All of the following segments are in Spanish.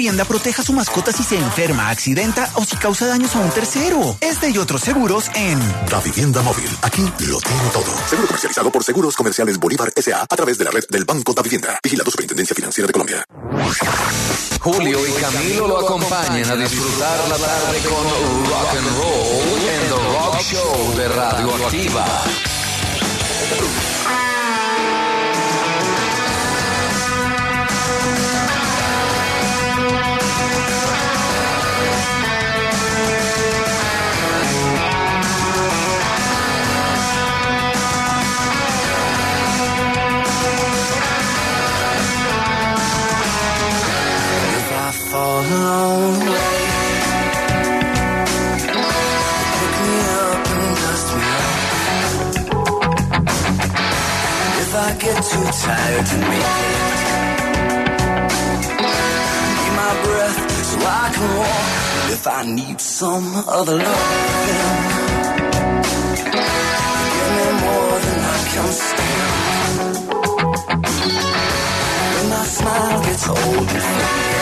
Davivienda proteja a su mascota si se enferma, accidenta o si causa daños a un tercero. Este y otros seguros en Davivienda Móvil. Aquí lo tiene todo. Seguro comercializado por Seguros Comerciales Bolívar S.A. a través de la red del Banco Davivienda. Vigilado Superintendencia Financiera de Colombia. Julio y Camilo lo acompañan a disfrutar la tarde con Rock and Roll en The Rock Show de Radioactiva. Fall along the way, pick me up and dust me off. If I get too tired to make it, need my breath so I can walk. If I need some other love, give me more than I can stand. When my smile gets old and faded,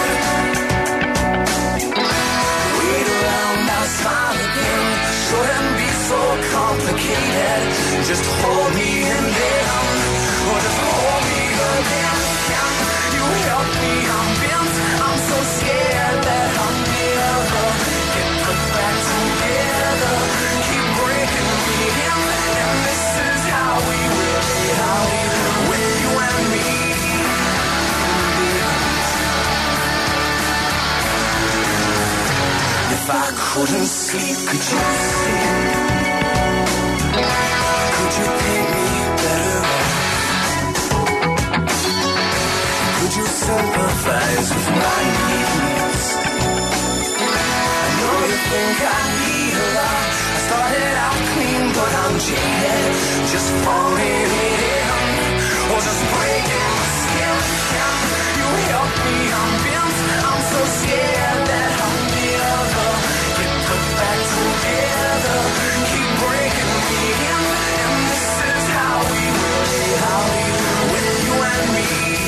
smile again, shouldn't be so complicated. Just hold me and then, or just hold me again. Can you help me? I'm bent, I'm so scared that I'll never get put back together. Keep breaking me in, and this is how we will be, with you and me. If I couldn't sleep, could you sleep? Could you paint me better off? Could you sympathize with my needs? I know you think I need a lot. I started out clean, but I'm jaded. Just falling in, or just breaking my skin. Can you help me? I'm bent, I'm so scared that I'll never get put back together. Keep breaking me in, and this is how we will be, with you and me.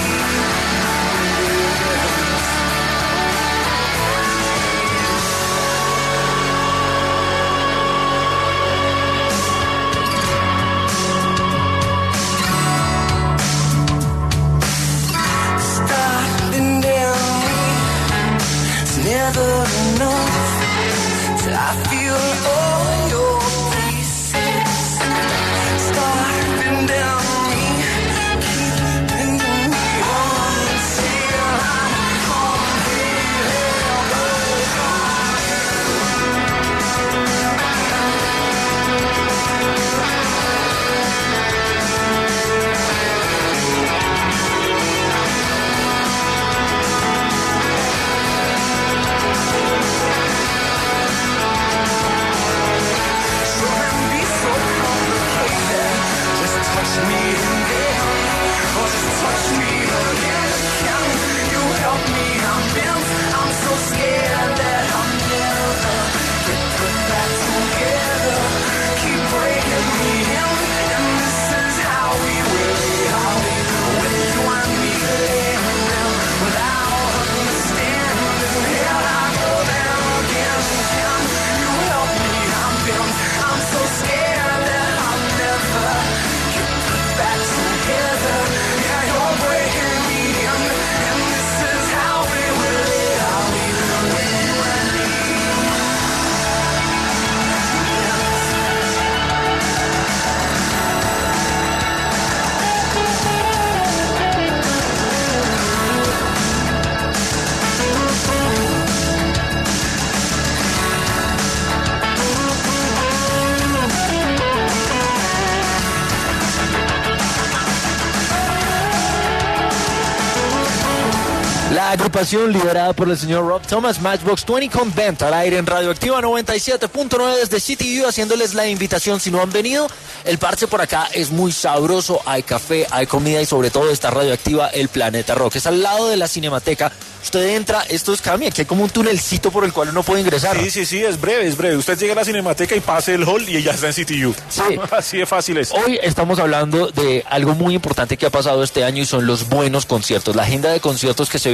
Starting down me, it's never enough till I feel all your pieces. Starting down me, keeping me on until I'm touch me and then, or just touch me again. Can you help me? I'm bent, I'm so scared that I'll never get put back together. Keep breaking me in, and this is how we will be, with you and me living without understanding. Here I go down again. Can you help me? I'm bent, I'm so scared that I'll never back together. Yeah, you're breaking me in, and this is how we will live, with you and me. La agrupación liderada por el señor Rob Thomas, Matchbox 20 con Vent al aire en Radioactiva 97.9 desde CTU, haciéndoles la invitación si no han venido. El parche por acá es muy sabroso, hay café, hay comida y sobre todo está Radioactiva el Planeta Rock. Es al lado de la Cinemateca. Usted entra, esto es Cami, aquí hay como un tunelcito por el cual uno puede ingresar. Sí, es breve. Usted llega a la Cinemateca y pase el hall y ya está en CTU. Sí. Así de fácil es. Hoy estamos hablando de algo muy importante que ha pasado este año y son los buenos conciertos. La agenda de conciertos que se vive en este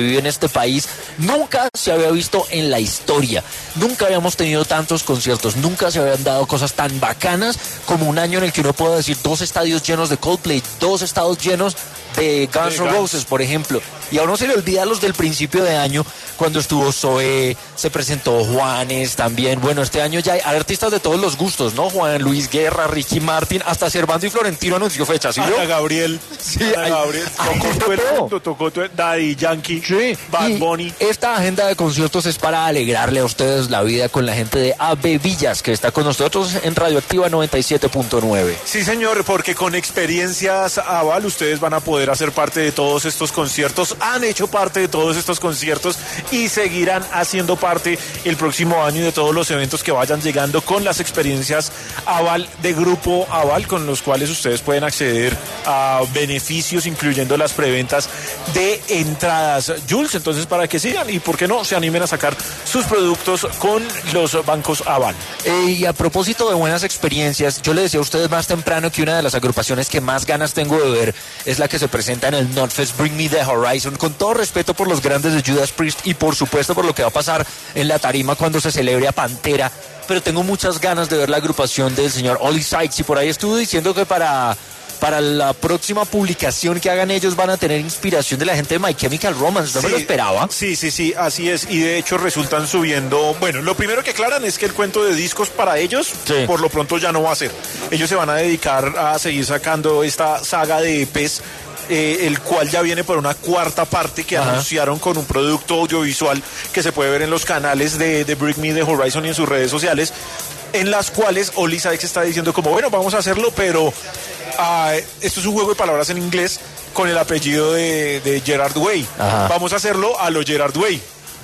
este país nunca se había visto en la historia. Nunca habíamos tenido tantos conciertos, nunca se habían dado cosas tan bacanas como un año en el que uno puede decir 2 estadios llenos de Coldplay, 2 estadios llenos de Guns N' Roses, por ejemplo. Y a uno se le olvida los del principio de año, cuando estuvo Zoé, se presentó Juanes también. Bueno, este año ya hay artistas de todos los gustos, ¿no? Juan Luis Guerra, Ricky Martin, hasta Servando y Florentino anunció fechas, ¿sí? Ana Gabriel. Sí, Ana Gabriel. Tocó todo el mundo, tocó todo, Daddy Yankee, sí, Bad Bunny. Esta agenda de conciertos es para alegrarle a ustedes la vida con la gente de AB Villas, que está con nosotros en Radioactiva 97.9. Sí, señor, porque con experiencias Aval ustedes van a poder hacer parte de todos estos conciertos, han hecho parte de todos estos conciertos y seguirán haciendo parte el próximo año de todos los eventos que vayan llegando con las experiencias Aval de Grupo Aval, con los cuales ustedes pueden acceder a beneficios, incluyendo las preventas de entradas. Jules, entonces para que sigan y por qué no se animen a sacar sus productos con los bancos Aval. Y a propósito de buenas experiencias, yo le decía a ustedes más temprano que una de las agrupaciones que más ganas tengo de ver es la que se presenta en el Notfest Bring Me The Horizon, con todo respeto por los grandes de Judas Priest y por supuesto por lo que va a pasar en la tarima cuando se celebre a Pantera, pero tengo muchas ganas de ver la agrupación del señor Oli Sykes, y por ahí estuve diciendo que para la próxima publicación que hagan ellos van a tener inspiración de la gente de My Chemical Romance. ¿No me lo esperaba? Sí, así es. Y de hecho resultan subiendo... Bueno, lo primero que aclaran es que el cuento de discos para ellos, por lo pronto ya no va a ser. Ellos se van a dedicar a seguir sacando esta saga de EPs, el cual ya viene por una cuarta parte que anunciaron con un producto audiovisual que se puede ver en los canales de Bring Me The Horizon y en sus redes sociales, en las cuales Oli Sykes está diciendo como, bueno, vamos a hacerlo, pero esto es un juego de palabras en inglés con el apellido de Gerard Way. Vamos a hacerlo a lo Gerard Way.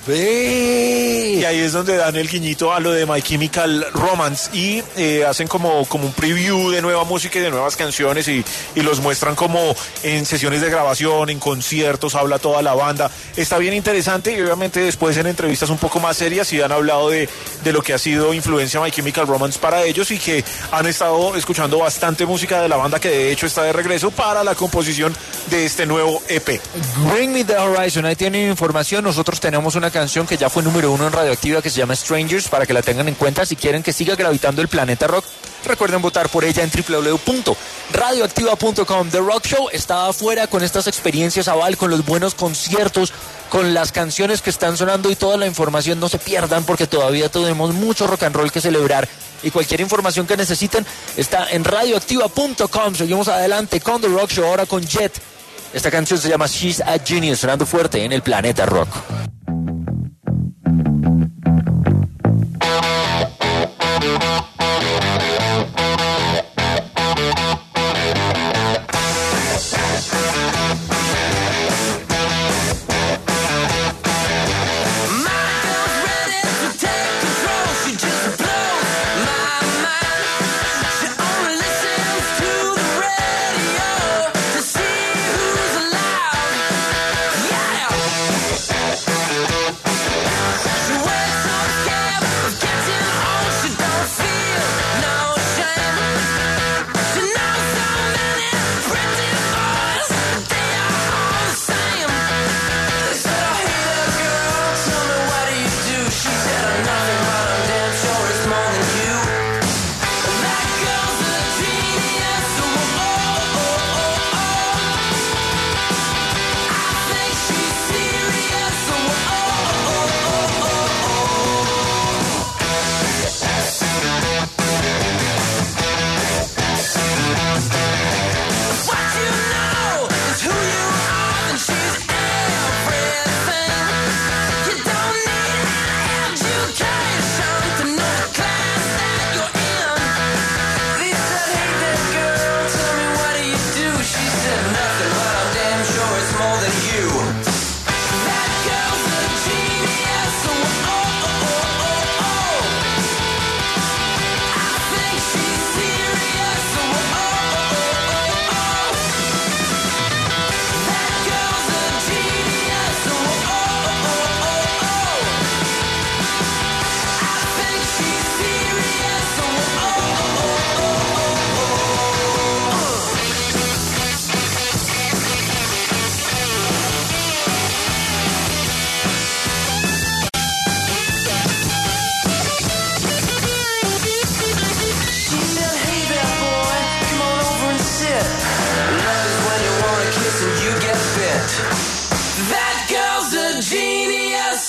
Y ahí es donde dan el guiñito a lo de My Chemical Romance y hacen como un preview de nueva música y de nuevas canciones y los muestran como en sesiones de grabación, en conciertos, habla toda la banda. Está bien interesante y obviamente después en entrevistas un poco más serias y han hablado de lo que ha sido influencia My Chemical Romance para ellos y que han estado escuchando bastante música de la banda, que de hecho está de regreso para la composición de este nuevo EP. Bring Me The Horizon, ahí tienen información. Nosotros tenemos una canción que ya fue número 1 en Radioactiva que se llama Strangers, para que la tengan en cuenta si quieren que siga gravitando el planeta rock. Recuerden votar por ella en www.radioactiva.com. The Rock Show está afuera con estas experiencias Aval, con los buenos conciertos, con las canciones que están sonando y toda la información. No se pierdan porque todavía tenemos mucho rock and roll que celebrar y cualquier información que necesiten está en radioactiva.com. Seguimos adelante con The Rock Show, ahora con Jet. Esta canción se llama She's a Genius, sonando fuerte en el planeta rock.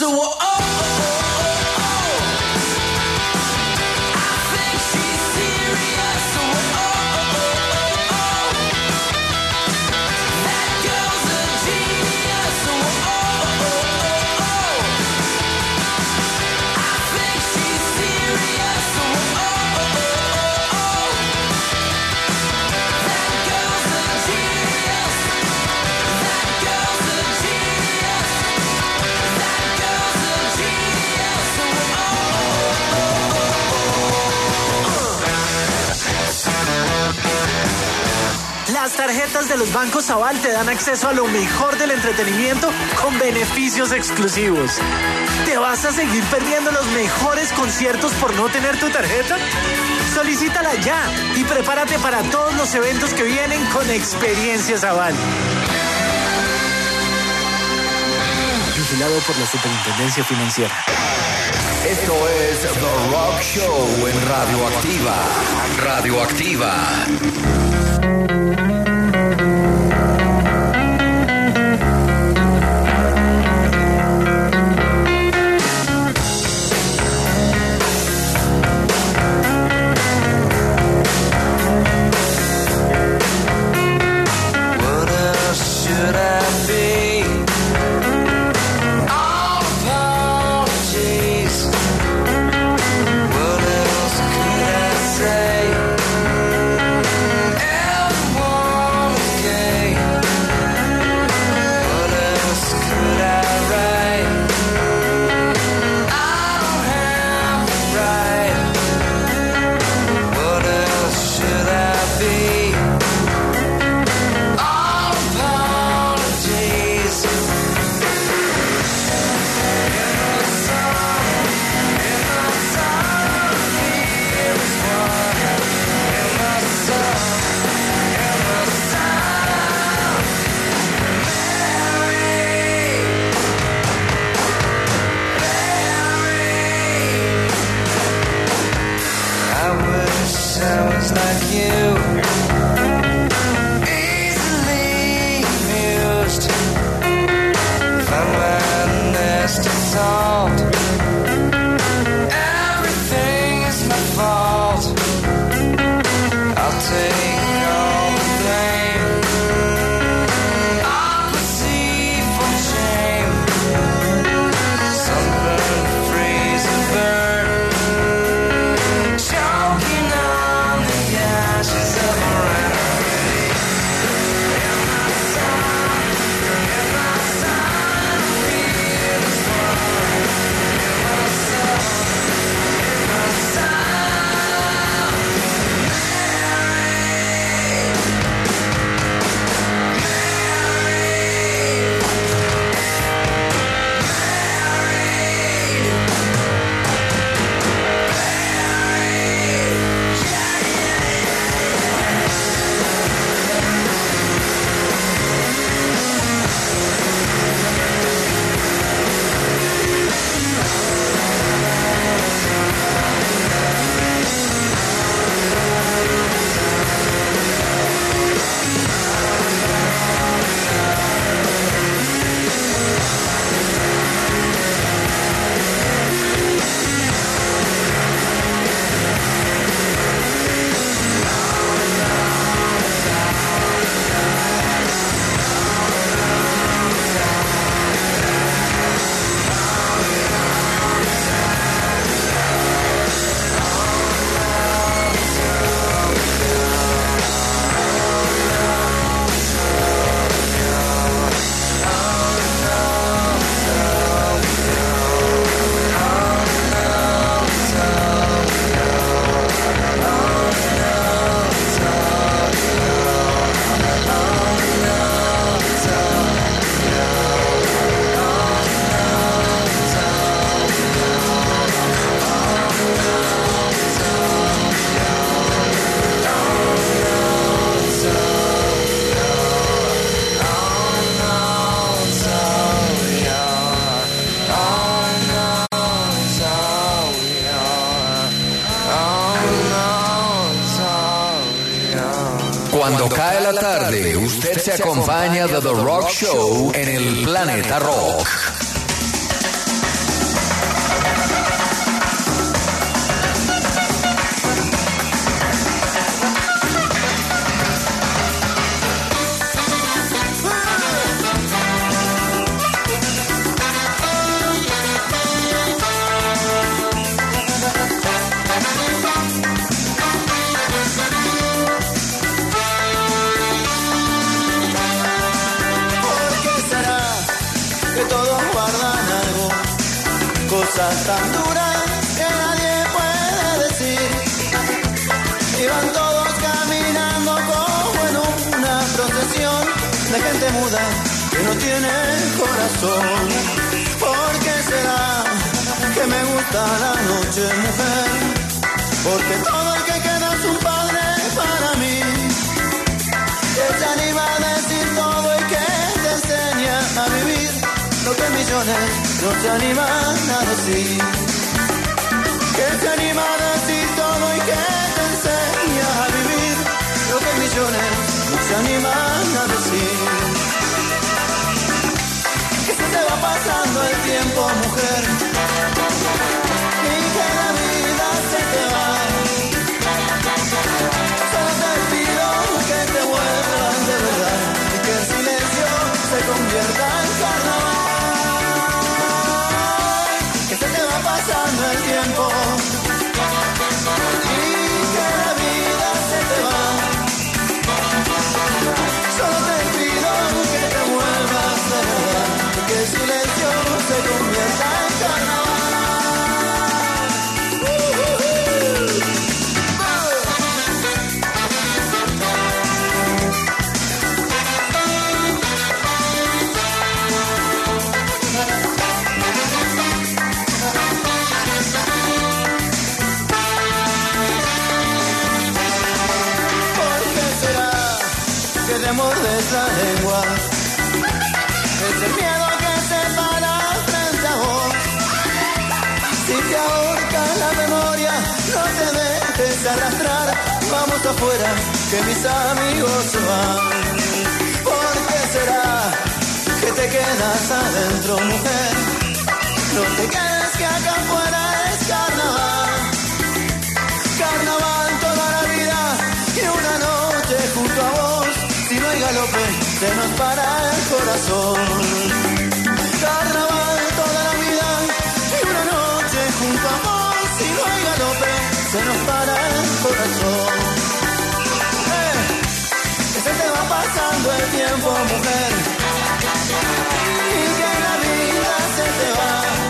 Las tarjetas de los bancos Aval te dan acceso a lo mejor del entretenimiento con beneficios exclusivos. ¿Te vas a seguir perdiendo los mejores conciertos por no tener tu tarjeta? Solicítala ya y prepárate para todos los eventos que vienen con Experiencias Aval. Vigilado por la Superintendencia Financiera. Esto es The Rock Show en Radioactiva. Radioactiva. Cuando cae la tarde, usted se acompaña de The Rock Show en el Planeta Rock. cosas tan duras que nadie puede decir. Y van todos caminando como en una procesión de gente muda que no tiene corazón. ¿Por qué será que me gusta la noche, mujer? Porque todo el que queda es un padre para mí, que se anima a decir todo y que te enseña a vivir lo que millones no se animan a decir. Que se anima a decir todo y que te enseña a vivir lo que millones no se animan a decir. Que se te va pasando el tiempo, mujer, y que la vida se te va. Solo te pido que te vuelvas de verdad y que el silencio se convierta en carnaval. Que se te va pasando el tiempo y que la vida se te va. Solo te pido que te vuelvas de verdad y que el silencio se convierta en carnaval. Te mordes la lengua, es el miedo que se para frente a vos. Si te ahorca la memoria, no te dejes arrastrar. Vamos afuera, que mis amigos se van. ¿Por qué será que te quedas adentro, mujer? No te quedes, que acá afuera es carnaval. Carnaval toda la vida y una noche junto a vos. Si no hay galope, se nos para el corazón. Carnaval toda la vida y una noche junto a vos. Si no hay galope, se nos para el corazón. Que se te va pasando el tiempo, mujer, y que la vida se te va.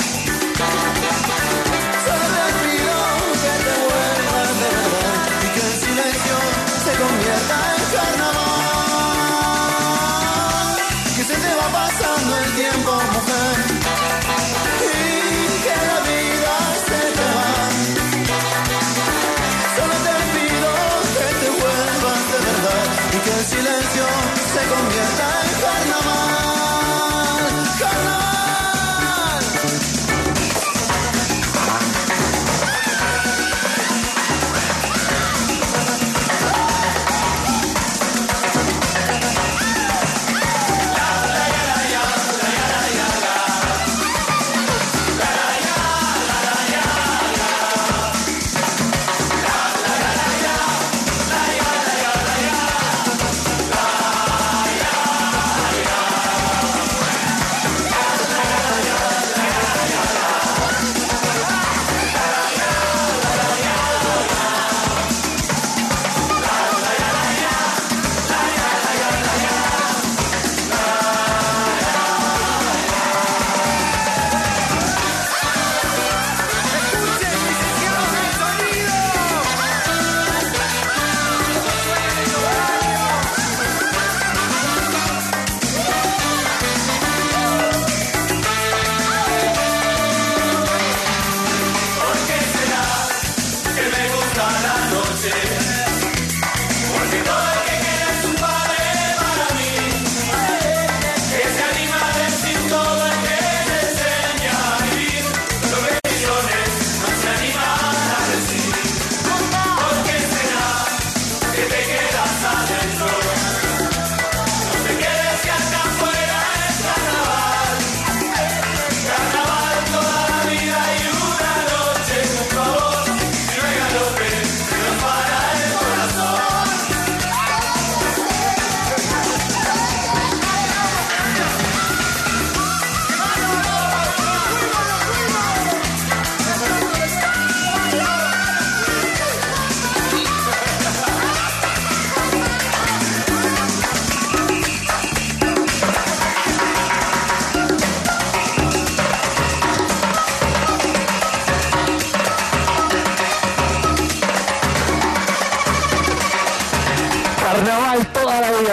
Solo te pido que te vuelvas de verdad y que el silencio se convierta en carnaval. Se te va pasando el tiempo, mujer, y que la vida se te va. Solo te pido que te vuelvas de verdad y que el silencio se convierta en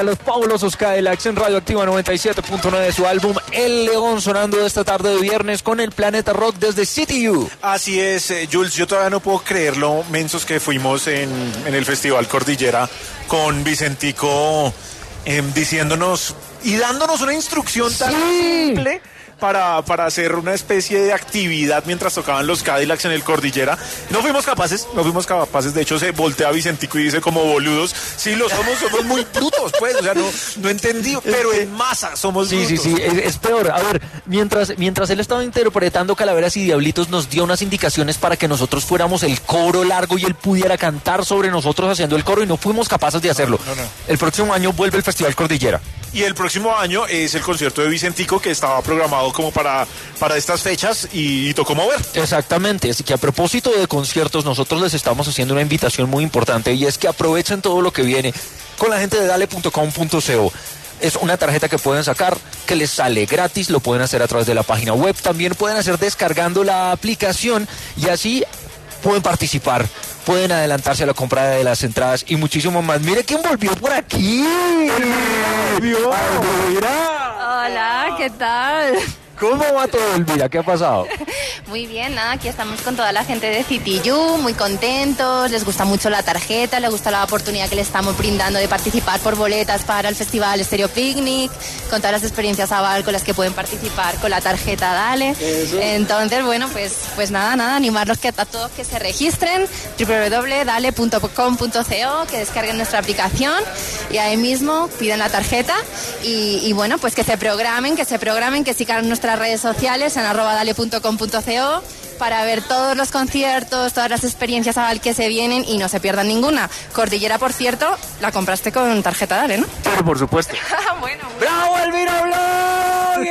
Elvira, los fabulosos Cadillacs en Radioactiva 97.9 de su álbum El León, sonando esta tarde de viernes con el Planeta Rock desde CTU. Así es, Jules, yo todavía no puedo creer lo mensos que fuimos en el Festival Cordillera con Vicentico diciéndonos y dándonos una instrucción tan simple para hacer una especie de actividad mientras tocaban los Cadillacs en el Cordillera. No fuimos capaces, de hecho se voltea Vicentico y dice como boludos, sí lo somos muy brutos, pues, o sea, no entendí, pero en masa somos brutos. Sí, es peor. A ver, mientras él estaba interpretando Calaveras y Diablitos, nos dio unas indicaciones para que nosotros fuéramos el coro largo y él pudiera cantar sobre nosotros haciendo el coro y no fuimos capaces de hacerlo. No. El próximo año vuelve el Festival Cordillera. Y el próximo año es el concierto de Vicentico que estaba programado como para estas fechas y tocó mover. Exactamente, así que a propósito de conciertos, nosotros les estamos haciendo una invitación muy importante y es que aprovechen todo lo que viene con la gente de dale.com.co. Es una tarjeta que pueden sacar, que les sale gratis, lo pueden hacer a través de la página web, también pueden hacer descargando la aplicación y así pueden participar. Pueden adelantarse a la compra de las entradas y muchísimo más. Mire quién volvió por aquí. Hola, ¿qué tal? ¿Cómo va todo, Elvira? ¿Qué ha pasado? Muy bien, nada, aquí estamos con toda la gente de CTU, muy contentos, les gusta mucho la tarjeta, les gusta la oportunidad que le estamos brindando de participar por boletas para el Festival Stereo Picnic, con todas las experiencias Aval con las que pueden participar con la tarjeta Dale. Eso. Entonces, bueno, pues nada, animarlos a todos que se registren, www.dale.com.co, que descarguen nuestra aplicación y ahí mismo piden la tarjeta y bueno, pues que se programen, que sigan nuestras redes sociales en @dale.com.co para ver todos los conciertos, todas las experiencias Aval que se vienen y no se pierdan ninguna. Cordillera, por cierto, la compraste con tarjeta Dale, ¿no? Pero por supuesto. Bueno. ¡Bravo, Elvira Blog!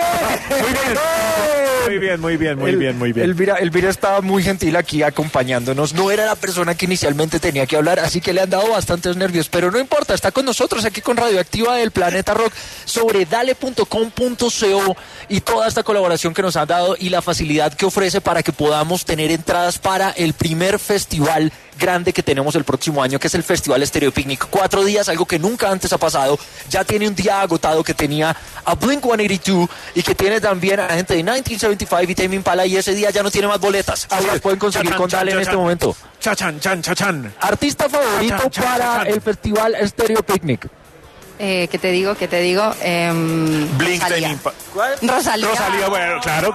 Muy bien. Elvira estaba muy gentil aquí acompañándonos. No era la persona que inicialmente tenía que hablar, así que le han dado bastantes nervios, pero no importa, está con nosotros aquí con Radioactiva del Planeta Rock sobre dale.com.co y toda esta colaboración que nos han dado y la facilidad que ofrece para que podamos tener entradas para el primer festival grande que tenemos el próximo año, que es el Festival Stereo Picnic. 4 días, algo que nunca antes ha pasado. Ya tiene un día agotado que tenía a Blink-182 y que tiene también a la gente de 1975 y Tame Impala, y ese día ya no tiene más boletas. Ahora las pueden conseguir con Dale en este momento. Chachan. Artista favorito para el Festival Stereo Picnic. ¿Qué te digo? Blink, Tame Impala. Rosalía, bueno, claro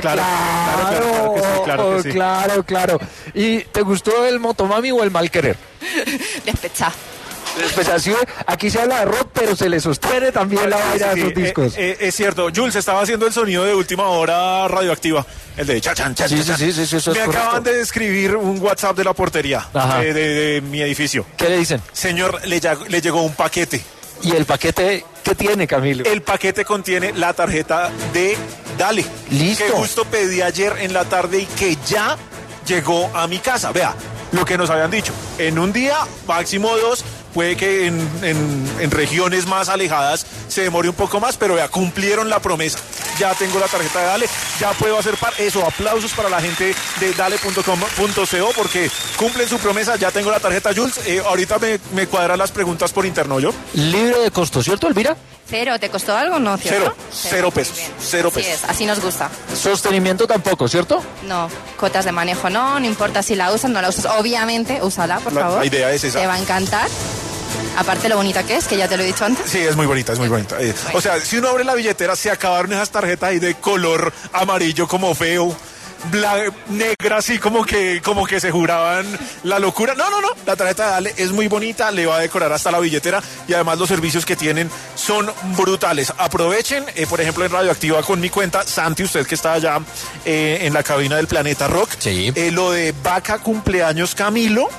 que sí. Claro. ¿Y te gustó el Motomami o el Mal Querer? Despechá. Sí, aquí se habla de rock, pero se le sostiene también la vaina de sus discos. Es cierto, Jules estaba haciendo el sonido de última hora Radioactiva, el de chachan. Sí, eso es Me acaban de escribir un WhatsApp de la portería de mi edificio. ¿Qué le dicen? Señor, le llegó un paquete. ¿Y el paquete qué tiene, Camilo? El paquete contiene la tarjeta de Dale. Listo. Que justo pedí ayer en la tarde y que ya llegó a mi casa. Vea, lo que nos habían dicho. En un día, máximo 2, puede que en regiones más alejadas se demore un poco más, pero vea, cumplieron la promesa. Ya tengo la tarjeta de Dale, ya puedo hacer eso. Aplausos para la gente de dale.com.co porque cumplen su promesa. Ya tengo la tarjeta, Jules. Ahorita me cuadran las preguntas por interno, ¿yo? Libre de costo, ¿cierto, Elvira? ¿Cero? ¿Te costó algo? No, ¿cierto? Cero pesos. Así es, así nos gusta. Sostenimiento tampoco, ¿cierto? No, cuotas de manejo no importa si la usas, no la usas. Obviamente, úsala, por favor. La idea es esa. Te va a encantar. Aparte lo bonita que es, que ya te lo he dicho antes. Sí, es muy bonita. O sea, si uno abre la billetera, se acabaron esas tarjetas ahí de color amarillo como feo. Negra, así como que se juraban la locura. No, la tarjeta de Dale es muy bonita, le va a decorar hasta la billetera y además los servicios que tienen son brutales. Aprovechen, por ejemplo, en Radioactiva con mi cuenta, Santi, usted que está allá en la cabina del Planeta Rock, sí. Lo de Vaca Cumpleaños Camilo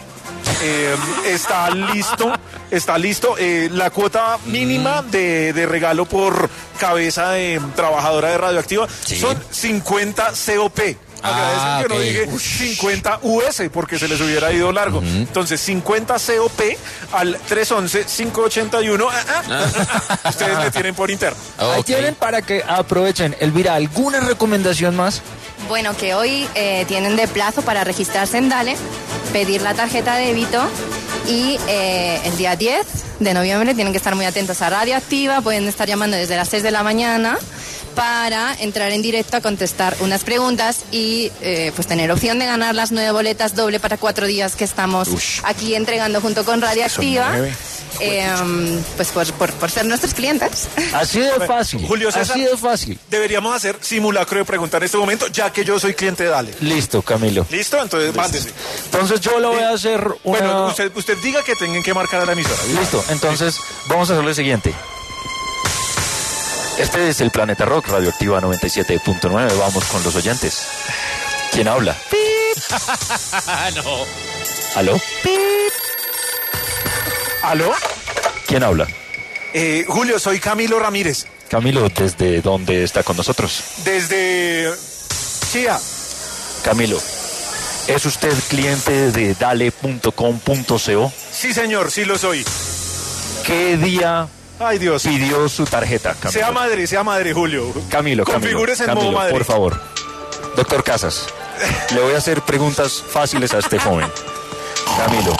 está listo. La cuota mínima de regalo por cabeza de trabajadora de Radioactiva son 50 COP. Agradecen que no dije 50 US porque se les hubiera ido largo. Entonces 50 COP al 311-581. Ustedes me tienen por interno. Ahí tienen para que aprovechen. Elvira, ¿alguna recomendación más? Bueno, que hoy tienen de plazo para registrarse en Dale, pedir la tarjeta de débito Y el día 10 de noviembre tienen que estar muy atentos a Radioactiva, pueden estar llamando desde las 6 de la mañana para entrar en directo a contestar unas preguntas y pues tener opción de ganar las 9 boletas doble para 4 días que estamos aquí entregando junto con Radioactiva. Pues por ser nuestros clientes. Así de fácil. Julio César, así de fácil. Deberíamos hacer simulacro de preguntar en este momento, ya que yo soy cliente de Dale. Listo, Camilo. ¿Listo? Entonces, mándese. Entonces yo lo voy a hacer una... Bueno, usted diga que tengan que marcar a la emisora. Listo, entonces vamos a hacer lo siguiente. Este es el Planeta Rock, Radioactiva 97.9. Vamos con los oyentes. ¿Quién habla? No. ¿Aló? ¿Aló? ¿Quién habla? Julio, soy Camilo Ramírez. Camilo, ¿desde dónde está con nosotros? Desde Chía. Camilo, ¿es usted cliente de dale.com.co? Sí, señor, sí lo soy. ¿Qué día Ay, Dios. pidió su tarjeta, Camilo? Sea madre, Julio. Camilo, configúrese en Camilo, modo madre. por favor. Doctor Casas, le voy a hacer preguntas fáciles a este joven. Camilo,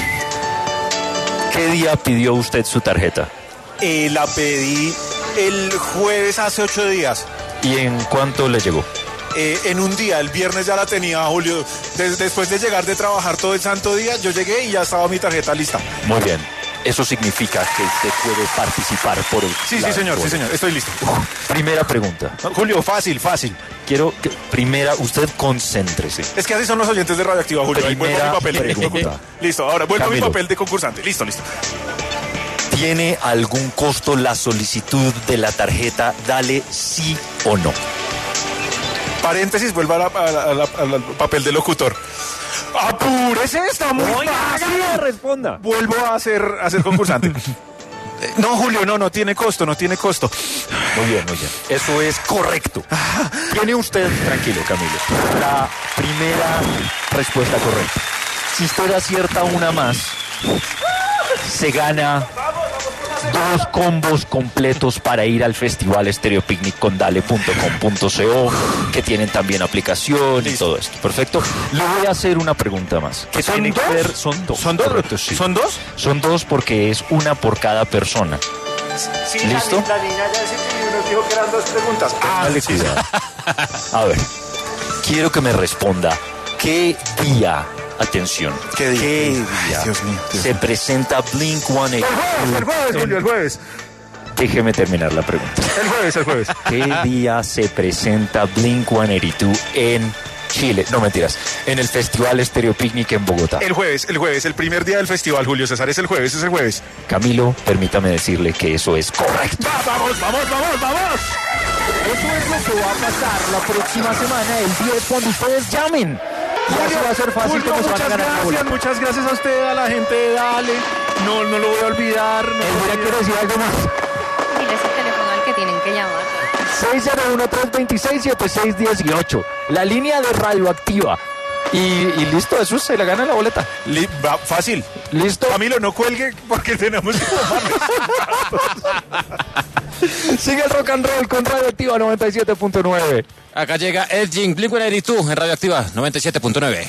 ¿qué día pidió usted su tarjeta? La pedí el jueves hace 8 días. ¿Y en cuánto le llegó? En un día, el viernes ya la tenía, Julio. Después de llegar de trabajar todo el santo día, yo llegué y ya estaba mi tarjeta lista. Muy bien. Eso significa que usted puede participar por el... Sí, señor, estoy listo. Primera pregunta. Julio, fácil. Quiero que primera, usted concéntrese. Es que así son los oyentes de Radioactiva, Julio. Ahí vuelvo a mi papel. Pregunta. Listo, ahora vuelvo Camilo, a mi papel de concursante. Listo. ¿Tiene algún costo la solicitud de la tarjeta Dale, sí o no? Paréntesis, vuelvo al papel de locutor. ¡Apúrese! ¡Está muy fácil! Responda. Vuelvo a ser concursante. No, Julio, no tiene costo. Muy bien. Eso es correcto. Tiene usted, tranquilo, Camilo, la primera respuesta correcta. Si usted acierta una más, se gana 2 combos completos para ir al Festival Estéreo Picnic con dale.com.co, que tienen también aplicación y todo esto. Perfecto. Le voy a hacer una pregunta más. ¿Qué ¿Son tiene dos? que ver? Son 2. ¿Son dos? Correcto, sí. ¿Son 2? Son 2 porque es una por cada persona. Sí, ¿Listo? La niña ya nos dijo que eran 2 preguntas. Dale cuidado. A ver, quiero que me responda. ¿Qué día? Atención. ¿Qué día? Dios mío. Se presenta Blink-182? El jueves, Julio, el jueves. Déjeme terminar la pregunta. El jueves. ¿Qué día se presenta Blink-182 en Chile? No, mentiras. En el Festival Estéreo Picnic en Bogotá. El jueves. El primer día del festival, Julio César. Es el jueves. Camilo, permítame decirle que eso es correcto. ¡Vamos! Eso es lo que va a pasar la próxima semana, el 10, cuando ustedes llamen. Y así va a ser fácil. Julio, muchas gracias a usted, a la gente de Dale. No lo voy a olvidar. Quiero decir algo más. Diles el teléfono al que tienen que llamar. 601-326-7618. La línea de Radioactiva. Y listo, eso se le gana la boleta. Fácil. ¿Listo? Camilo, no cuelgue porque tenemos que Sigue el rock and roll con Radioactiva 97.9. Acá llega Elgin, Blink-182 en Radioactiva 97.9.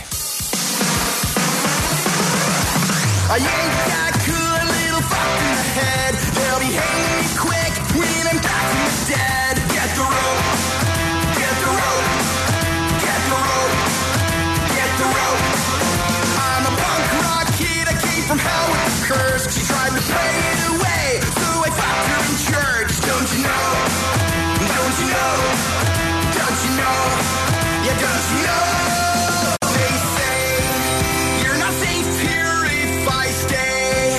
They say you're not safe here if I stay.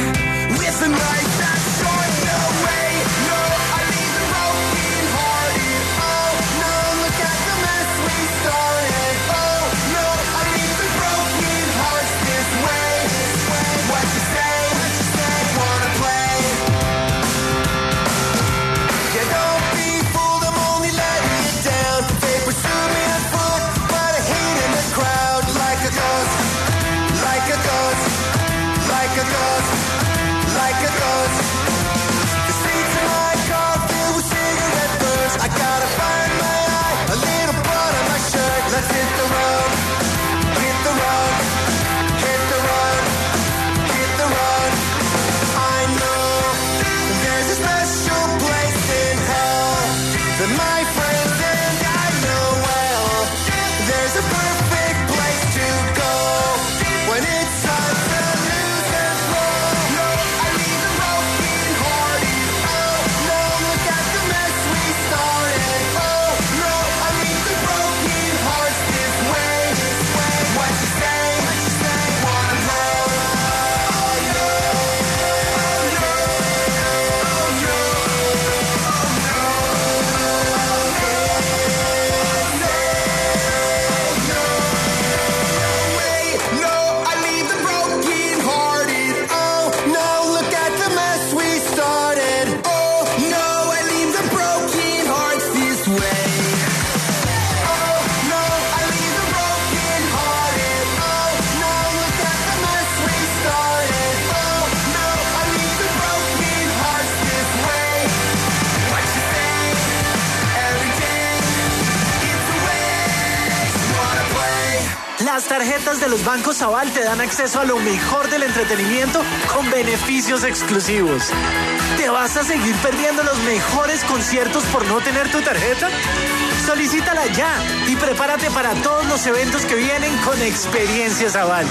Las tarjetas de los bancos Aval te dan acceso a lo mejor del entretenimiento con beneficios exclusivos. ¿Te vas a seguir perdiendo los mejores conciertos por no tener tu tarjeta? Solicítala ya y prepárate para todos los eventos que vienen con Experiencias Aval.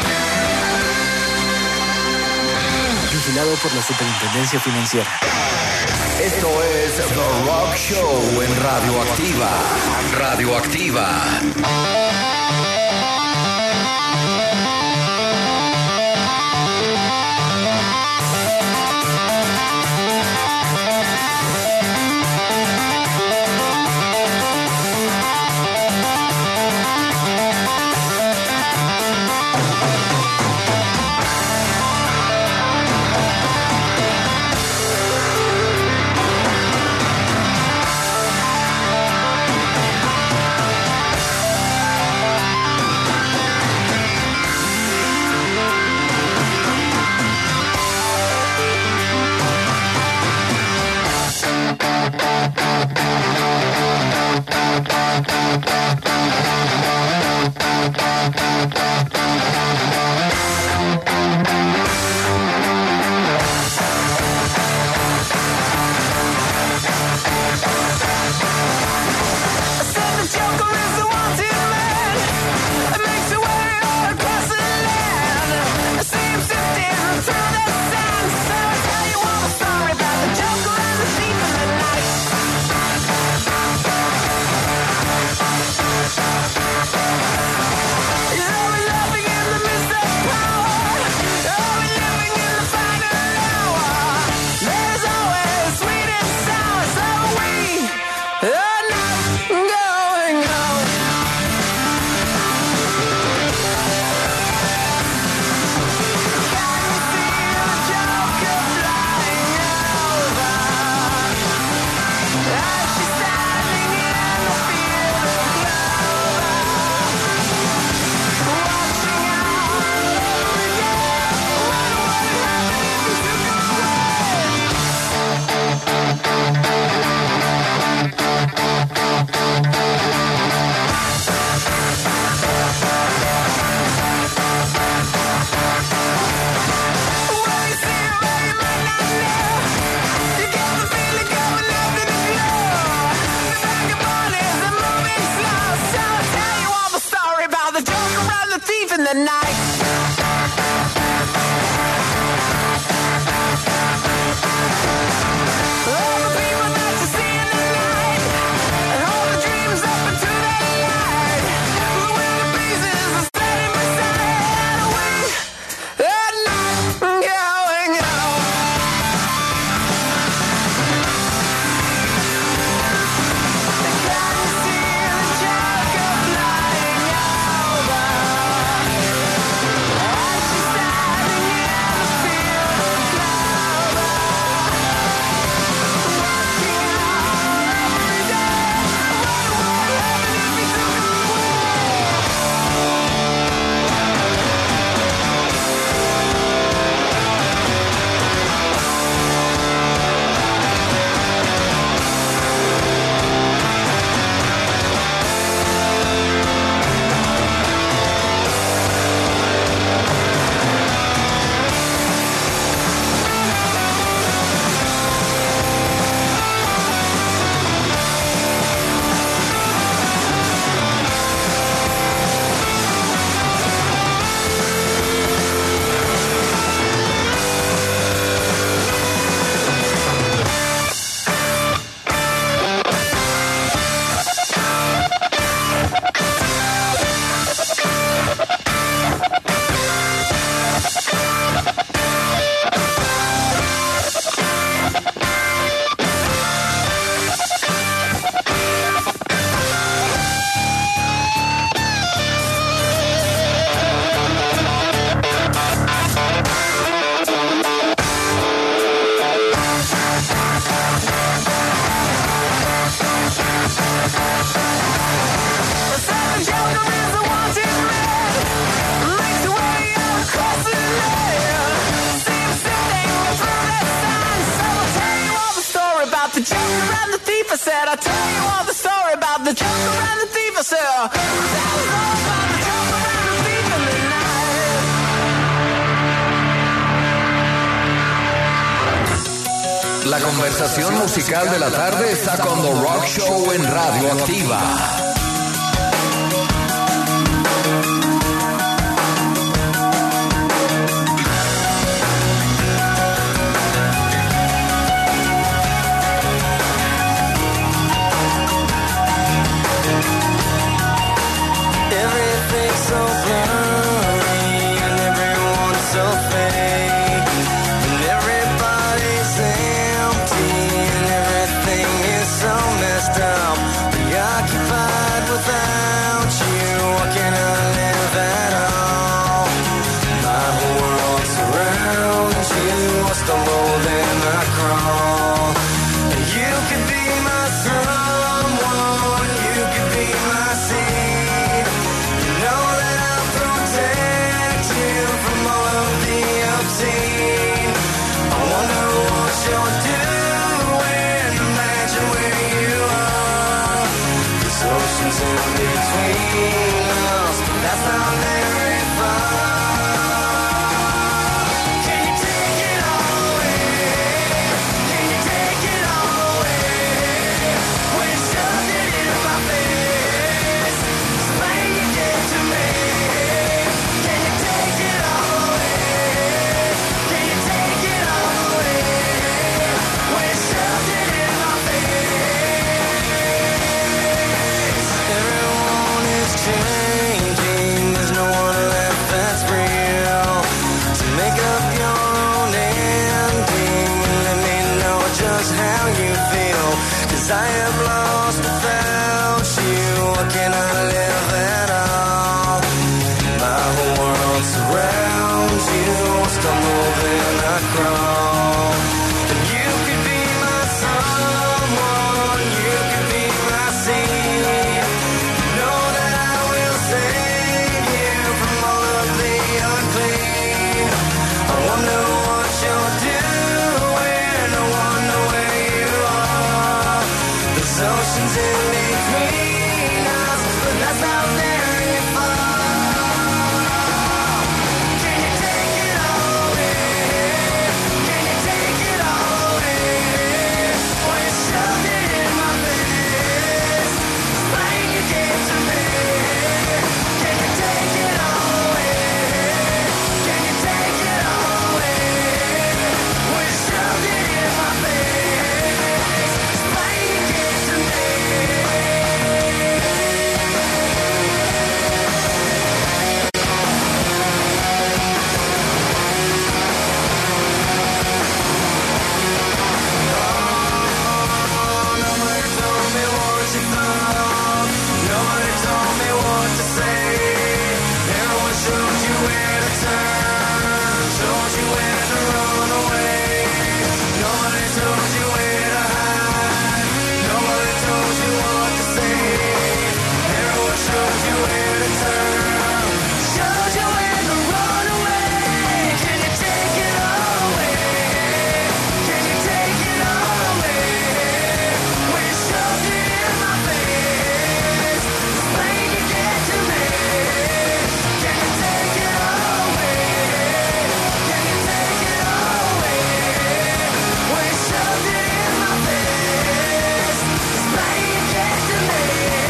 Vigilado por la Superintendencia Financiera. Esto es The Rock Show en Radioactiva. Radioactiva. said, I tell you all the story about the Joker and the thief. I said, tell us all about the Joker. conversación musical de la tarde está con The Rock Show en Radio Activa. Everything's so blurry and everyone's so fake, and everybody's empty and everything is so messed up, preoccupied without you. What can I live at all? My whole world surrounds you. I stumble then I crawl. You could be my someone, you could be my seed. You know that I'll protect you from all of the obscene. I wonder what you're doing, imagine where you are. There's oceans in between us, but that's not very far. Can you take it all away? Can you take it all away? When you shoved it in my face, explain you did to me. Can you take it all away? Can you take it all away? When you shoved it in my face. Everyone is changing, there's no one left that's real. So make up your own ending and let me know just how you feel. 'Cause I am lost without you. What can I live at all? My whole world surrounds you. I stumble then I crawl. And you could be my someone, you could be my seed. Know that I will save you from all of the unclean. I wonder what you're doing, I wonder where you are. There's oceans in between us, but that's not very far. Can you take it all away? Can you take it all away? When you shoved it in my face, explain you gave to me. Can you take it all away? Can you take it all away? When you shoved it in my face, explain you gave to me. Nobody told me what you thought. Nobody told me what to say. Everyone showed you where to turn, showed you where to run away. Nobody told you where to hide. Nobody told you what to say. Everyone showed you where to turn, showed you where to run away. Can you take it all away? Can you take it all away? When you shoved it in my face, explain you did to me. Can you take it all away? Can you take it all away? When you shoved it in my face, explain you did to me.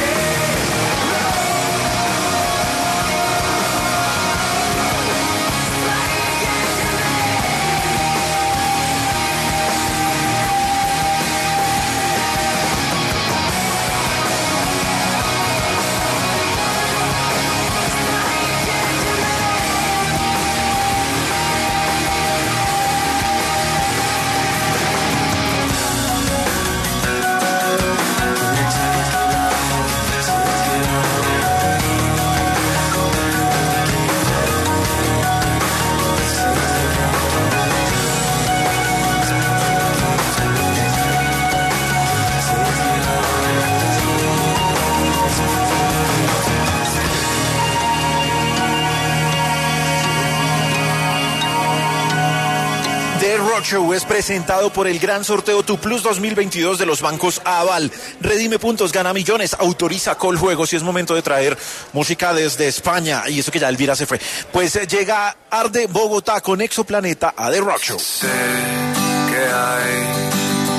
The Rock Show es presentado por el gran sorteo Tu Plus 2022 de los bancos Aval. Redime puntos, gana millones, autoriza Coljuegos y es momento de traer música desde España. Y eso que ya Elvira se fue. Pues llega Arde Bogotá con Exoplaneta a The Rock Show. Sé que hay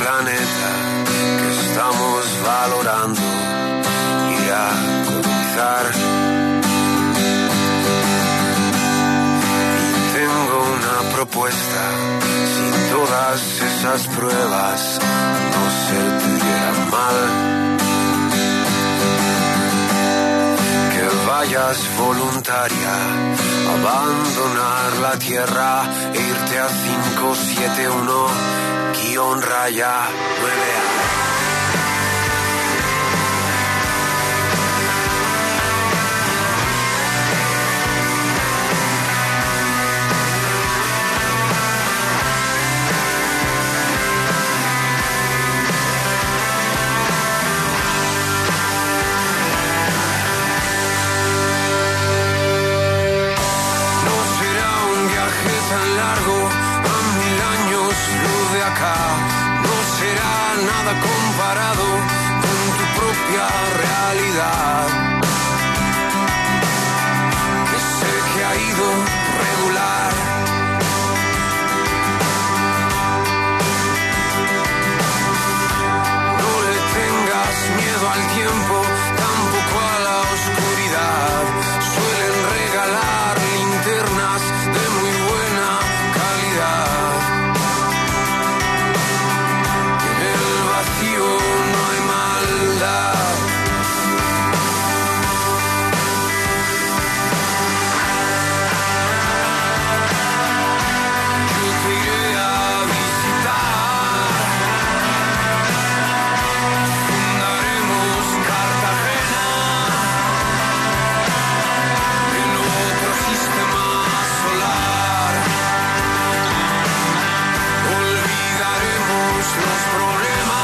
planeta que estamos valorando ir a colonizar. Y tengo una propuesta: si todas esas pruebas no se te dieran mal, vayas voluntaria, abandonar la tierra e irte a 571-9A. No será nada comparado con tu propia realidad, que sé que ha ido regular. No le tengas miedo al tiempo, tampoco a la oscuridad. Suelen regalar linternas de muy buena calidad. No hay maldad. Yo te iré a visitar. Fundaremos Cartagena en otro sistema solar. Olvidaremos los problemas,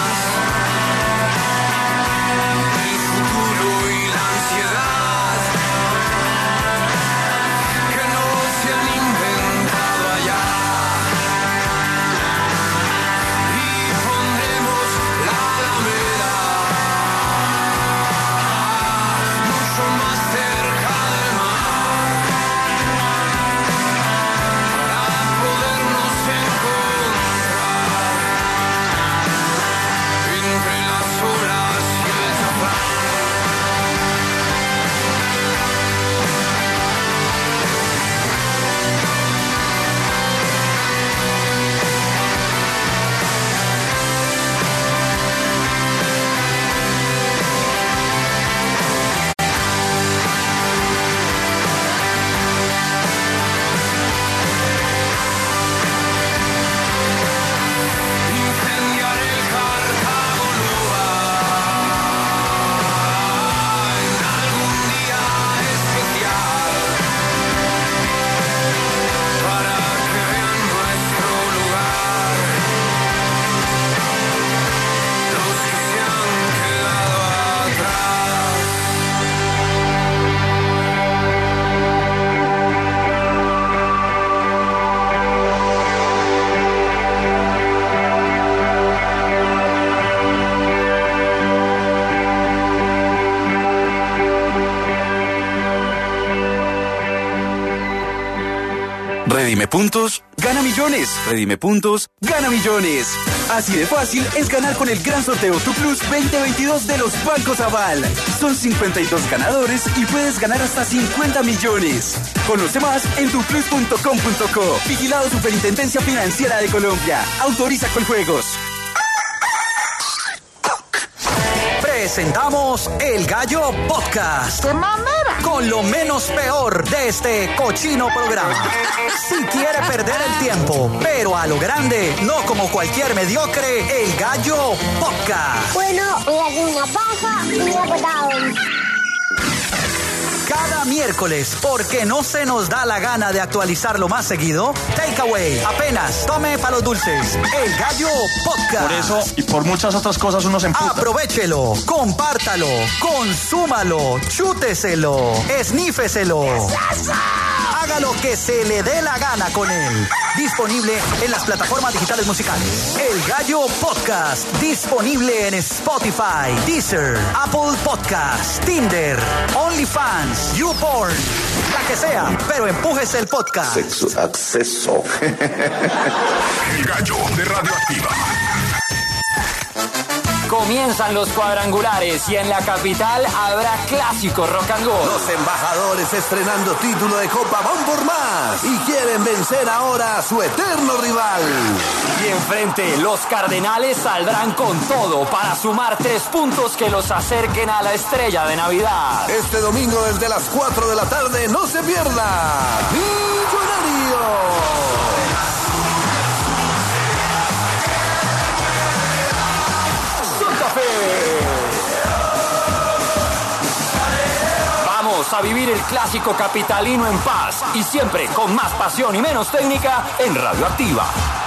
Redime puntos, gana millones. Redime puntos, gana millones. Así de fácil es ganar con el gran sorteo Tu Plus 2022 de los Bancos Aval. Son 52 ganadores y puedes ganar hasta 50 millones. Conoce más en tuplus.com.co. Vigilado Superintendencia Financiera de Colombia. Autoriza con juegos. Presentamos El Gallo Podcast. ¡Qué mamera! Con lo menos peor de este cochino programa. Si quiere perder el tiempo, pero a lo grande, no como cualquier mediocre, El Gallo Podcast. Bueno, voy a hacer una paja y un apretado. Cada miércoles, porque no se nos da la gana de actualizarlo más seguido, Takeaway, apenas tome para los dulces, El Gallo Podcast. Por eso y por muchas otras cosas uno se emputa. Aprovechelo, compártalo, consúmalo, chúteselo, esnífeselo. Haga lo que se le dé la gana con él. Disponible en las plataformas digitales musicales. El Gallo Podcast, disponible en Spotify, Deezer, Apple Podcast, Tinder, OnlyFans, YouPorn, la que sea, pero empújese el podcast. Sexo, acceso. El Gallo de Radioactiva. Comienzan los cuadrangulares y en la capital habrá clásico rock and roll. Los embajadores estrenando título de Copa van por más y quieren vencer ahora a su eterno rival. Y enfrente, los Cardenales saldrán con todo para sumar 3 puntos que los acerquen a la estrella de Navidad. Este domingo desde las 4 de la tarde, no se pierda. ¡Millonario! Vamos a vivir el clásico capitalino en paz y siempre con más pasión y menos técnica en Radioactiva.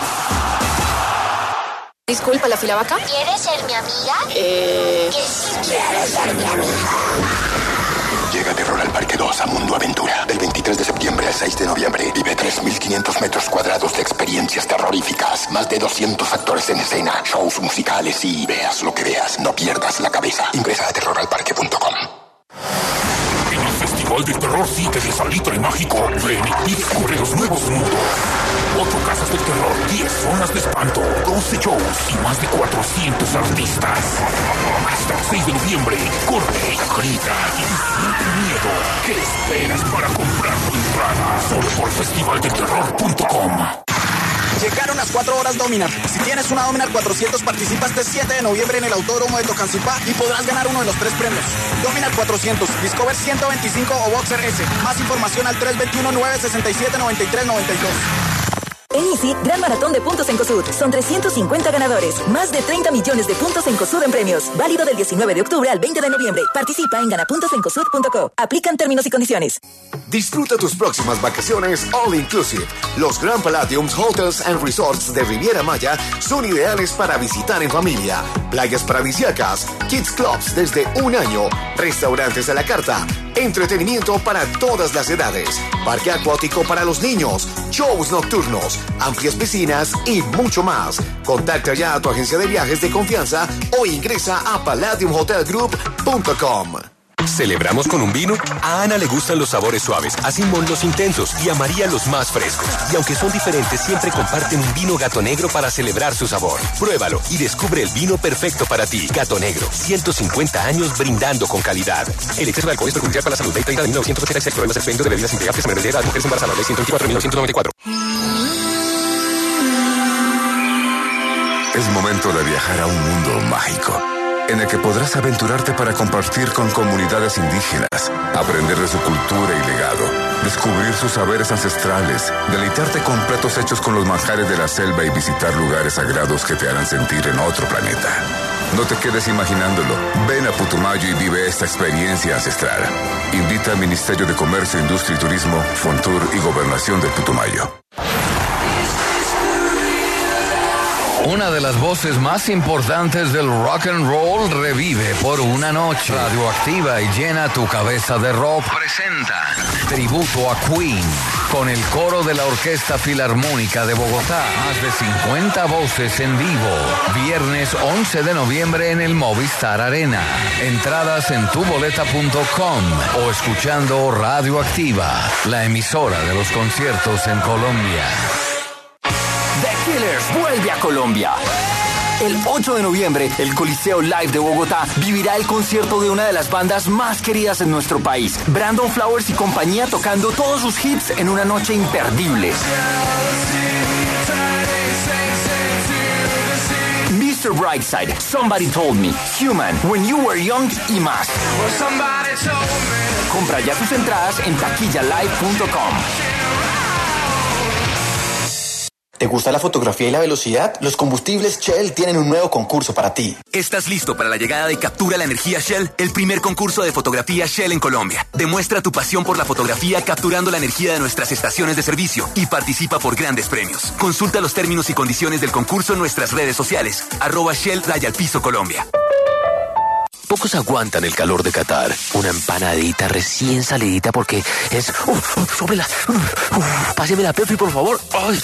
Disculpa, ¿la fila va acá? ¿Quieres ser mi amiga? Que sí quiero ser mi amiga. Llega Terror al Parque 2 a Mundo Aventura. Del 23 de septiembre al 6 de noviembre. Vive 3.500 metros cuadrados de experiencias terroríficas. Más de 200 actores en escena. Shows musicales y veas lo que veas. No pierdas la cabeza. Ingresa a terroralparque.com. En el Festival del Terror 7 de Salitre Mágico, ven y descubre los nuevos mundos. 8 casas del terror, 10 zonas de espanto, 12 shows y más de 400 artistas. Hasta el 6 de noviembre, corre, grita y siente miedo. ¿Qué esperas para comprar tu entrada? Solo por festivaldelterror.com. Llegaron las 4 horas Dominar. Si tienes una Dominar 400, participa este 7 de noviembre en el Autódromo de Tocancipá y podrás ganar uno de los 3 premios. Dominar 400, Discover 125 o Boxer S. Más información al 321-967-9392. En Easy, gran maratón de puntos en COSUD. Son 350 ganadores. Más de 30 millones de puntos en COSUD en premios. Válido del 19 de octubre al 20 de noviembre. Participa en ganapuntosencosud.co. Aplican términos y condiciones. Disfruta tus próximas vacaciones all inclusive. Los Grand Palladium Hotels and Resorts de Riviera Maya son ideales para visitar en familia. Playas paradisíacas, kids clubs desde 1 año, restaurantes a la carta, entretenimiento para todas las edades, parque acuático para los niños, shows nocturnos, amplias piscinas y mucho más. Contacta ya a tu agencia de viajes de confianza o ingresa a palladiumhotelgroup.com. ¿Celebramos con un vino? A Ana le gustan los sabores suaves, a Simón los intensos y a María los más frescos. Y aunque son diferentes, siempre comparten un vino Gato Negro para celebrar su sabor. Pruébalo y descubre el vino perfecto para ti. Gato Negro, 150 años brindando con calidad. El exceso de alcohol es perjudicial para la salud. Ley 30 de 1986, problemas expendios de bebidas embriagantes, menores de edad, mujeres embarazadas, Ley 124.1994. Es momento de viajar a un mundo mágico, en el que podrás aventurarte para compartir con comunidades indígenas, aprender de su cultura y legado, descubrir sus saberes ancestrales, deleitarte con platos hechos con los manjares de la selva y visitar lugares sagrados que te harán sentir en otro planeta. No te quedes imaginándolo. Ven a Putumayo y vive esta experiencia ancestral. Invita al Ministerio de Comercio, Industria y Turismo, Fontur y Gobernación de Putumayo. Una de las voces más importantes del rock and roll revive por una noche. Radioactiva y llena tu cabeza de rock. Presenta tributo a Queen con el coro de la Orquesta Filarmónica de Bogotá. Más de 50 voces en vivo. Viernes 11 de noviembre en el Movistar Arena. Entradas en tuboleta.com o escuchando Radioactiva, la emisora de los conciertos en Colombia. The Killers vuelve a Colombia. El 8 de noviembre, el Coliseo Live de Bogotá vivirá el concierto de una de las bandas más queridas en nuestro país. Brandon Flowers y compañía tocando todos sus hits en una noche imperdible. Mr. Brightside, Somebody Told Me, Human, When You Were Young y más. Compra ya tus entradas en taquillalive.com. ¿Te gusta la fotografía y la velocidad? Los combustibles Shell tienen un nuevo concurso para ti. ¿Estás listo para la llegada de Captura la Energía Shell? El primer concurso de fotografía Shell en Colombia. Demuestra tu pasión por la fotografía capturando la energía de nuestras estaciones de servicio y participa por grandes premios. Consulta los términos y condiciones del concurso en nuestras redes sociales. @Shell_Piso Colombia. Pocos aguantan el calor de Qatar. Una empanadita recién salidita porque es... sóbrela. Páseme la Pepsi, por favor. Ay.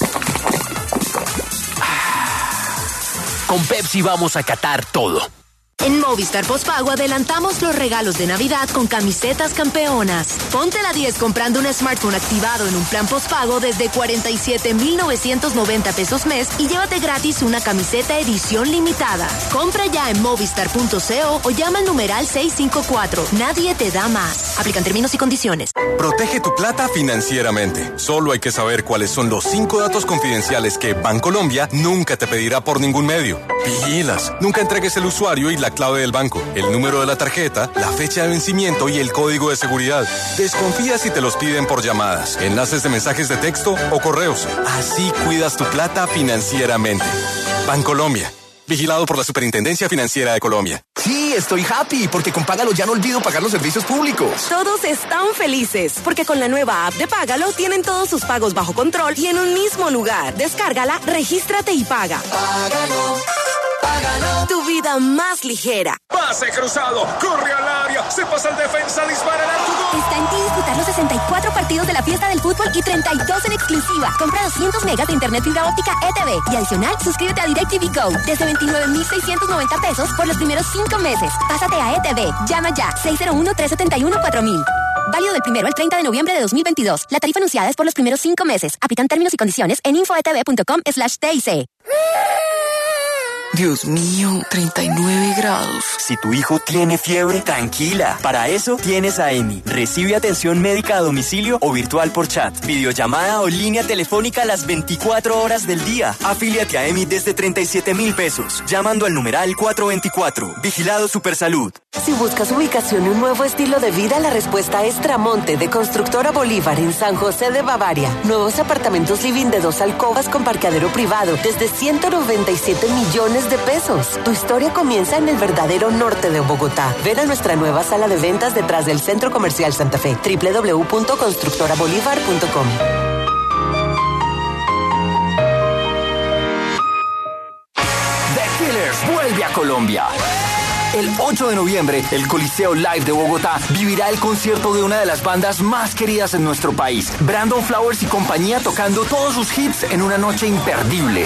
Con Pepsi vamos a catar todo. En Movistar Postpago adelantamos los regalos de Navidad con camisetas campeonas. Ponte la 10 comprando un smartphone activado en un plan postpago desde 47,990 pesos mes y llévate gratis una camiseta edición limitada. Compra ya en movistar.co o llama al numeral 654. Nadie te da más. Aplican términos y condiciones. Protege tu plata financieramente. Solo hay que saber cuáles son los 5 datos confidenciales que Bancolombia nunca te pedirá por ningún medio. Vigilas. Nunca entregues el usuario y la clave del banco, el número de la tarjeta, la fecha de vencimiento y el código de seguridad. Desconfía si te los piden por llamadas, enlaces de mensajes de texto o correos. Así cuidas tu plata financieramente. Bancolombia. Vigilado por la Superintendencia Financiera de Colombia. Sí, estoy happy porque con Págalo ya no olvido pagar los servicios públicos. Todos están felices porque con la nueva app de Págalo tienen todos sus pagos bajo control y en un mismo lugar. Descárgala, regístrate y paga. Págalo, págalo. Tu vida más ligera. Pase cruzado, corre al área, se pasa el defensa, dispara el arco. Está en ti disfrutar los 64 partidos de la fiesta del fútbol y 32 en exclusiva. Compra 200 megas de internet fibra óptica ETV y adicional, suscríbete a DirecTV Go desde 29,690 pesos por los primeros 5 meses. Pásate a ETV. Llama ya 601-371-4000. Válido del 1 al 30 de noviembre de 2022. La tarifa anunciada es por los primeros 5 meses. Aplican términos y condiciones en infoetv.com/TIC. Dios mío, 39 grados. Si tu hijo tiene fiebre, tranquila. Para eso tienes a EMI. Recibe atención médica a domicilio o virtual por chat, videollamada o línea telefónica las 24 horas del día. Afíliate a EMI desde 37,000 pesos, llamando al numeral 424. Vigilado Supersalud. Si buscas ubicación y un nuevo estilo de vida, la respuesta es Tramonte, de Constructora Bolívar, en San José de Bavaria. Nuevos apartamentos living de 2 alcobas con parqueadero privado, desde 197 millones de pesos. Tu historia comienza en el verdadero norte de Bogotá. Ven a nuestra nueva sala de ventas detrás del Centro Comercial Santa Fe. www.constructorabolívar.com. The Killers vuelve a Colombia. El 8 de noviembre, el Coliseo Live de Bogotá vivirá el concierto de una de las bandas más queridas en nuestro país. Brandon Flowers y compañía tocando todos sus hits en una noche imperdible.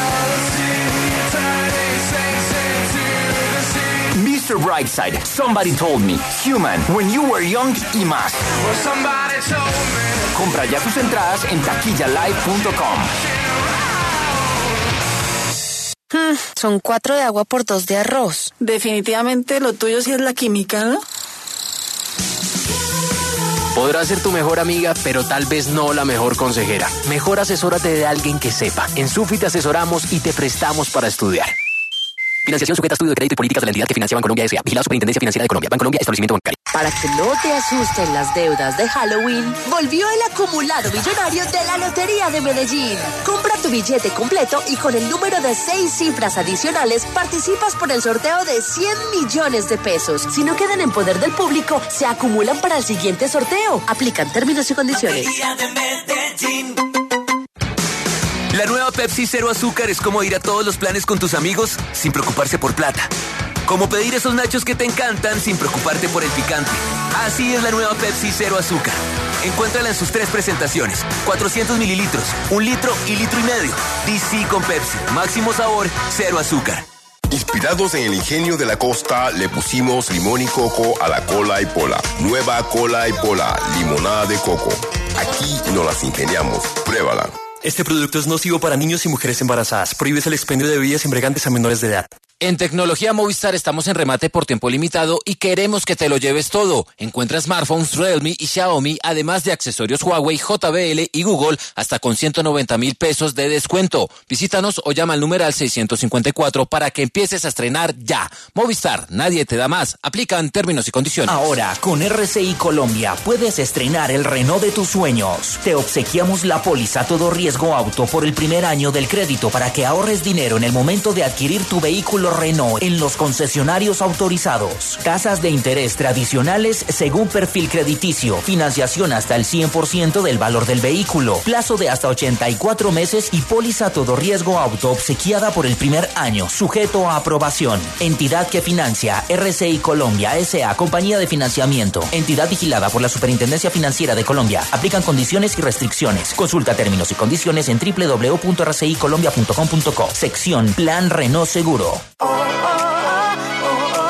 Mr. Brightside, Somebody Told Me, Human, When You Were Young y más. Compra ya tus entradas en taquillalive.com. Son 4 de agua por 2 de arroz. Definitivamente lo tuyo sí es la química, ¿no? Podrá ser tu mejor amiga, pero tal vez no la mejor consejera. Mejor asesórate de alguien que sepa. En Sufi te asesoramos y te prestamos para estudiar. Financiación sujeta a estudio de crédito y políticas de la entidad que financia Bancolombia S.A. Vigilado Superintendencia Financiera de Colombia. Bancolombia, establecimiento bancario. Para que no te asusten las deudas de Halloween, volvió el acumulado millonario de la Lotería de Medellín. Compra tu billete completo y con el número de 6 cifras adicionales participas por el sorteo de 100 millones de pesos. Si no quedan en poder del público, se acumulan para el siguiente sorteo. Aplican términos y condiciones. Lotería de Medellín. La nueva Pepsi Cero Azúcar es como ir a todos los planes con tus amigos sin preocuparse por plata. Como pedir esos nachos que te encantan sin preocuparte por el picante. Así es la nueva Pepsi Cero Azúcar. Encuéntrala en sus 3 presentaciones. 400 mililitros, 1 litro y 1,5 litros. DC con Pepsi. Máximo sabor, cero azúcar. Inspirados en el ingenio de la costa, le pusimos limón y coco a la cola y pola. Nueva cola y pola, limonada de coco. Aquí nos las ingeniamos. Pruébala. Este producto es nocivo para niños y mujeres embarazadas. Prohíbes el expendio de bebidas embriagantes a menores de edad. En Tecnología Movistar estamos en remate por tiempo limitado y queremos que te lo lleves todo. Encuentra smartphones Realme y Xiaomi, además de accesorios Huawei, JBL y Google, hasta con 190,000 pesos de descuento. Visítanos o llama al numeral 654 para que empieces a estrenar ya. Movistar, nadie te da más. Aplican términos y condiciones. Ahora, con RCI Colombia, puedes estrenar el Renault de tus sueños. Te obsequiamos la póliza todo riesgo auto por el primer año del crédito para que ahorres dinero en el momento de adquirir tu vehículo Renault en los concesionarios autorizados. Tasas de interés tradicionales según perfil crediticio. Financiación hasta el 100% del valor del vehículo. Plazo de hasta 84 meses y póliza todo riesgo auto obsequiada por el primer año, sujeto a aprobación. Entidad que financia: RCI Colombia S.A. Compañía de Financiamiento. Entidad vigilada por la Superintendencia Financiera de Colombia. Aplican condiciones y restricciones. Consulta términos y condiciones en www.rcicolombia.com.co. Sección Plan Renault Seguro.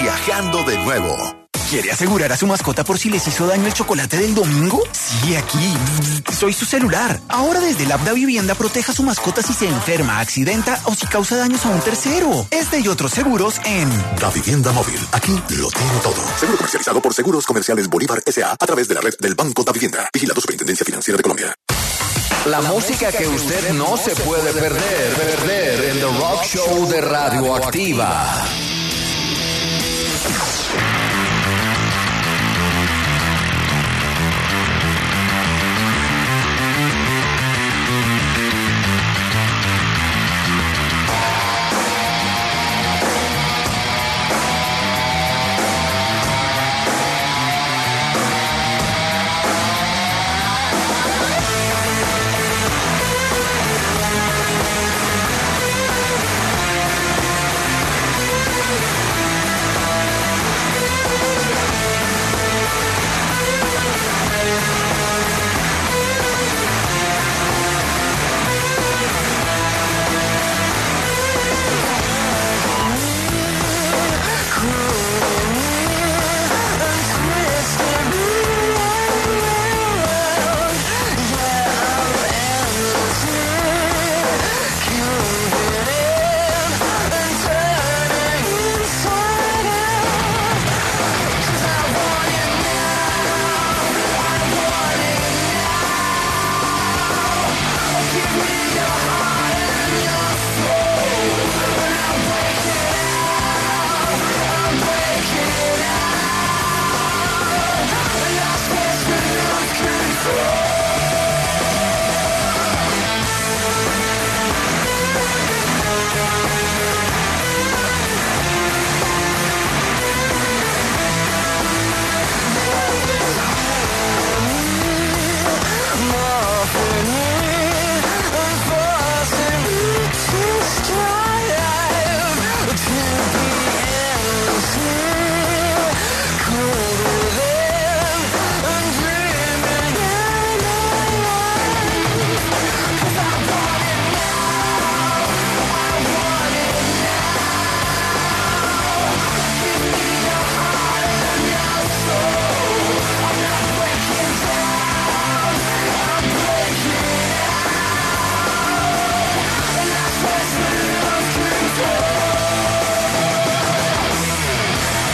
viajando de nuevo. ¿Quiere asegurar a su mascota por si les hizo daño el chocolate del domingo? Sí, aquí. Soy su celular. Ahora desde el app Da Vivienda proteja a su mascota si se enferma, accidenta o si causa daños a un tercero. Este y otros seguros en Da Vivienda Móvil. Aquí lo tiene todo. Seguro comercializado por Seguros Comerciales Bolívar S.A. a través de la red del Banco Da Vivienda. Vigilado Superintendencia Financiera de Colombia. La música que usted no se puede perder en The Rock Show de Radioactiva.